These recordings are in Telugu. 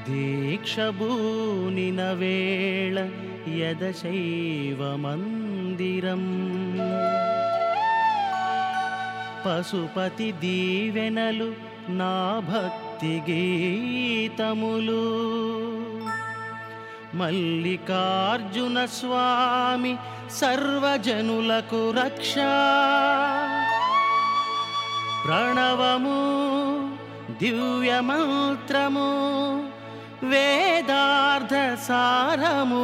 దీక్షభూనిన వేళ యదశైవ మందిరం పశుపతి దీవెనలు నా భక్తి గీతములు మల్లికార్జున స్వామి సర్వజనులకు రక్ష ప్రణవము దివ్యమంత్రము వేదార్థ సారము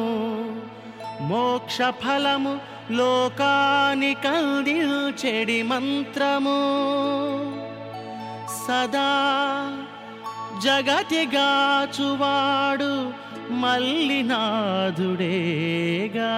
మోక్ష ఫలము లోకానికందించెడి మంత్రము సదా జగతిగాచువాడు మల్లినాథుడేగా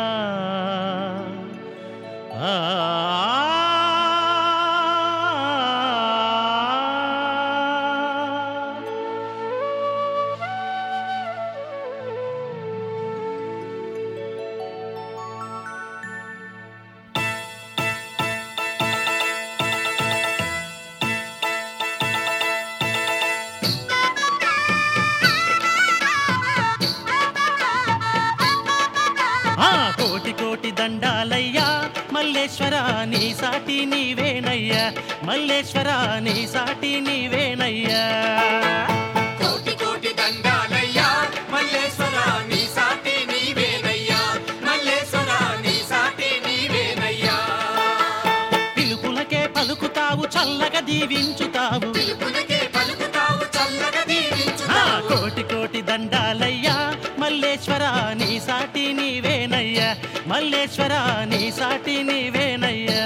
కోటి కోటి దండాలయ్యా మల్లేశ్వర నీ సాటి నీవేనయ్యా మల్లేశ్వర నీ సాటి నీవేనయ్యా కోటి కోటి దండాలయ్యా మల్లేశ్వర నీ సాటి నీవేనయ్యా మల్లేశ్వర నీ సాటి నీవేనయ్యా పిలుపులకే పలుకుతావు చల్లగా దీవించుతావు పిలుపులకే పలుకుతావు చల్లగా దీవించుతావు కోటి కోటి దండాలయ్యా మల్లేశ్వర నీ సాటి నీవేనయ్యా మల్లేశ్వర నీ సాటి నీవేనయ్యా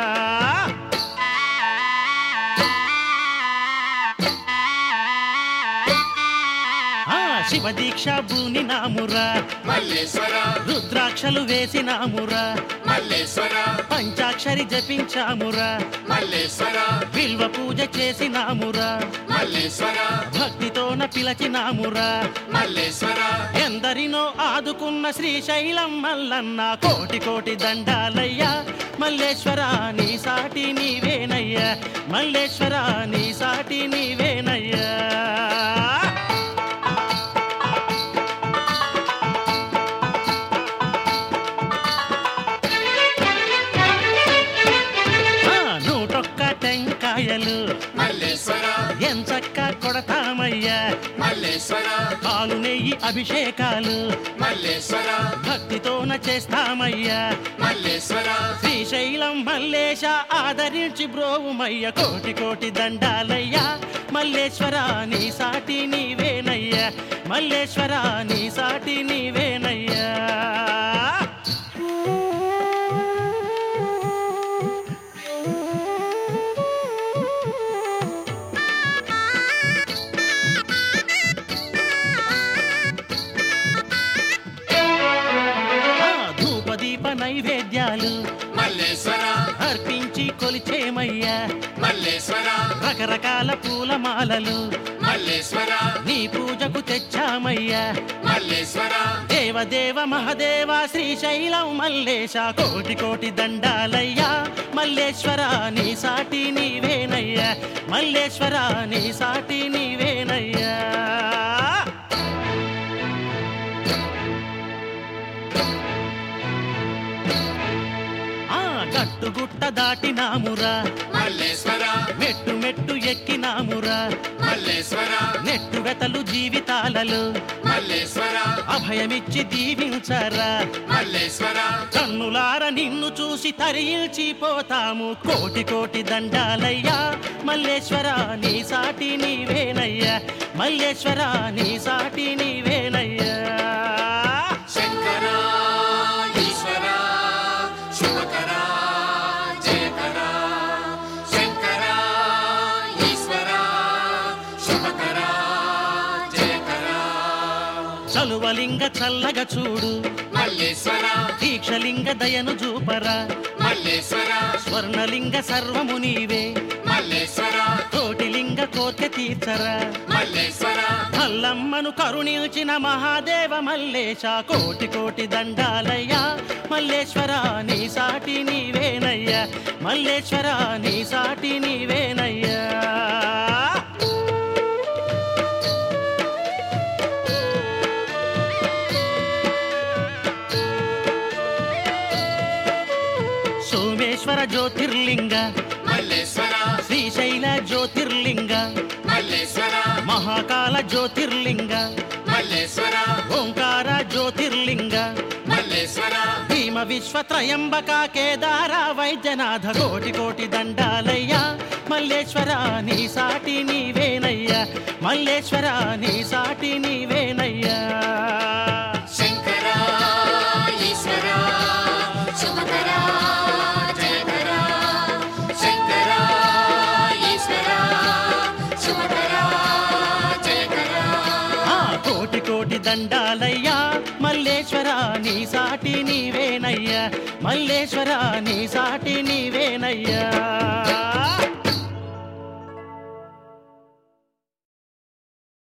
శివ దీక్ష భూని నామురా మల్లేశ్వర రుద్రాక్షలు వేసినామురా మల్లేశ్వర పంచాక్షరి జపించామురా మల్లేశ్వర బిల్వ పూజ చేసినామురా మల్లేశ్వర భక్తితోన పిలచినామురా మల్లేశ్వర ఎందరినో ఆదుకున్న శ్రీశైలం మల్లన్న కోటి కోటి దండాలయ్యా మల్లేశ్వర నీ సాటి నీవేనయ్యా మల్లేశ్వర నీ సాటి నీవేనయ్యా టెంకాయలు మల్లేశ్వర ఎంచక్క కొడతామయ్యా మల్లేశ్వర పాలు నెయ్యి అభిషేకాలు మల్లేశ్వర భక్తితోన చేస్తామయ్యా మల్లేశ్వర శ్రీశైలం మల్లేశ ఆదరించి బ్రోవుమయ్య కోటి కోటి దండాలయ్యా మల్లేశ్వర నీ సాటి నీవేనయ్యా మల్లేశ్వర నీ సాటి నీవేనయ్యా నైవేద్యాలు మల్లేశ్వర అర్పించి కొలిచేమయ్యా మల్లేశ్వర రకరకాల పూలమాలలు మల్లేశ్వర నీ పూజకు తెచ్చామయ్యా మల్లేశ్వర దేవదేవ మహదేవ శ్రీశైలం మల్లేశ కోటి కోటి దండాలయ్యా మల్లేశ్వర నీ సాటి నీవేనయ్యా మల్లేశ్వర నీ సాటి నీవేనయ్యా గట్టుగుట్ట దాటినామురా మల్లేశ్వర మెట్టు మెట్టు ఎక్కినామురా మల్లేశ్వర నెట్టు వెతలు జీవితాలలో మల్లేశ్వర అభయమిచ్చి దీవించరా మల్లేశ్వర కన్నులార నిన్ను చూసి తరిల్చిపోతాము కోటి కోటి దండాలయ్యా మల్లేశ్వర నీ సాటి నీవేనయ్యా మల్లేశ్వర నీ సాటి నీవేనయ్యా శంకర ఈశ్వర శుభకర జయకర శంకర ఈశ్వర శుభకర జయకర చలువలింగ చల్లగా చూడు మల్లేశ్వర దీక్షలింగ దయను చూపరా మల్లేశ్వర స్వర్ణలింగ సర్వము నీవే మల్లేశ్వర కోటిలింగ కోర్కె తీర్చరా మల్లేశ్వర మల్లమ్మను కరుణించిన మహాదేవ మల్లేశ కోటి కోటి దండాలయ్యా మల్లేశ్వర నీ సాటి నీవేనయ్యా మల్లేశ్వర నీ సాటి నీవేనయ్యా జ్యోతిర్లింగ మల్లేశ్వర శ్రీశైల జ్యోతిర్లింగ మల్లేశ్వర మహాకాల జ్యోతిర్లింగ మల్లేశ్వర ఓంకార జ్యోతిర్లింగ మల్లేశ్వర భీమ విశ్వత్రయంబక కేదార వైద్యనాథ కోటి కోటి దండాలయ్యా మల్లేశ్వర నీ సాటి నీవేనయ్యా మల్లేశ్వర నీ సాటి నీవేనయ్యా శంకర ఈశ్వర శుభకర జయకర శంకర ఈశ్వర శుభకర జయకర కోటి కోటి దండాలయ్యా మల్లేశ్వర నీ సాటి నీవేనయ్యా మల్లేశ్వర నీ సాటి నీవేనయ్యా